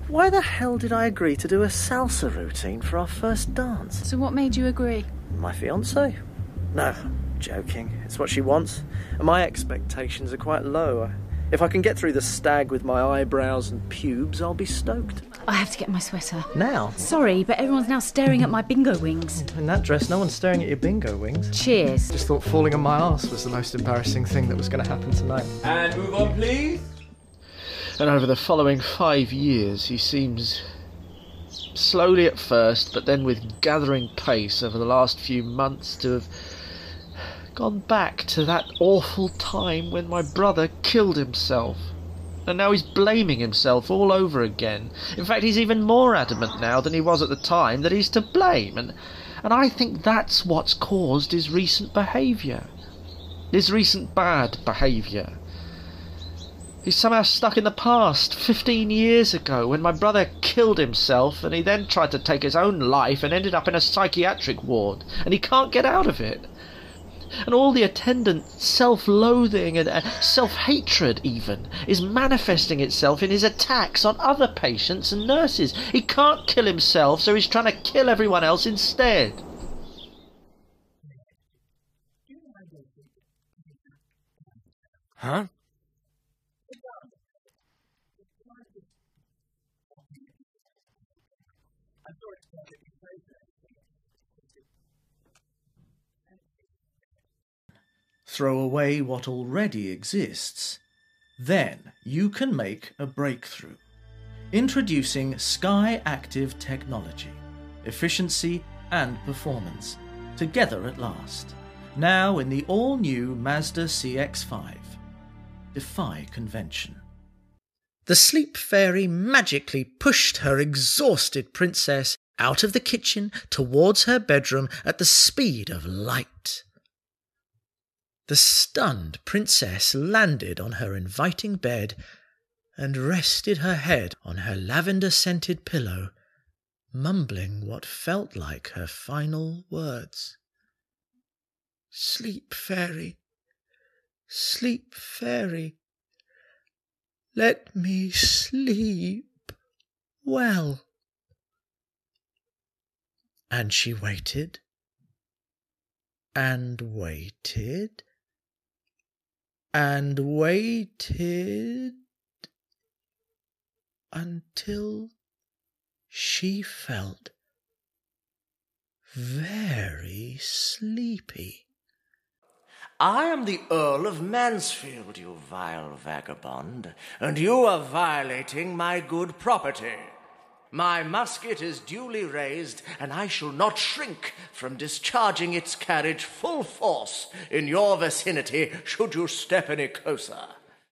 Why the hell did I agree to do a salsa routine for our first dance? So what made you agree? My fiancée? No, I'm joking. It's what she wants. And my expectations are quite low. If I can get through the stag with my eyebrows and pubes, I'll be stoked. I have to get my sweater. Now? Sorry, but everyone's now staring at my bingo wings. In that dress, no one's staring at your bingo wings. Cheers. Just thought falling on my arse was the most embarrassing thing that was going to happen tonight. And move on, please. And over the following 5 years, he seems, slowly at first, but then with gathering pace over the last few months, to have gone back to that awful time when my brother killed himself. And now he's blaming himself all over again. In fact, he's even more adamant now than he was at the time that he's to blame. And I think that's what's caused his recent behaviour. His recent bad behaviour. He's somehow stuck in the past, 15 years ago, when my brother killed himself, and he then tried to take his own life and ended up in a psychiatric ward, and he can't get out of it. And all the attendant self-loathing and self-hatred, even, is manifesting itself in his attacks on other patients and nurses. He can't kill himself, so he's trying to kill everyone else instead. Huh? Throw away what already exists. Then you can make a breakthrough. Introducing Sky Active Technology. Efficiency and performance. Together at last. Now in the all-new Mazda CX-5. Defy convention. The sleep fairy magically pushed her exhausted princess out of the kitchen towards her bedroom at the speed of light. The stunned princess landed on her inviting bed and rested her head on her lavender-scented pillow, mumbling what felt like her final words. Sleep fairy, let me sleep well. And she waited and waited and waited until she felt very sleepy. I am the Earl of Mansfield, you vile vagabond, and you are violating my good property. My musket is duly raised, and I shall not shrink from discharging its carriage full force in your vicinity should you step any closer.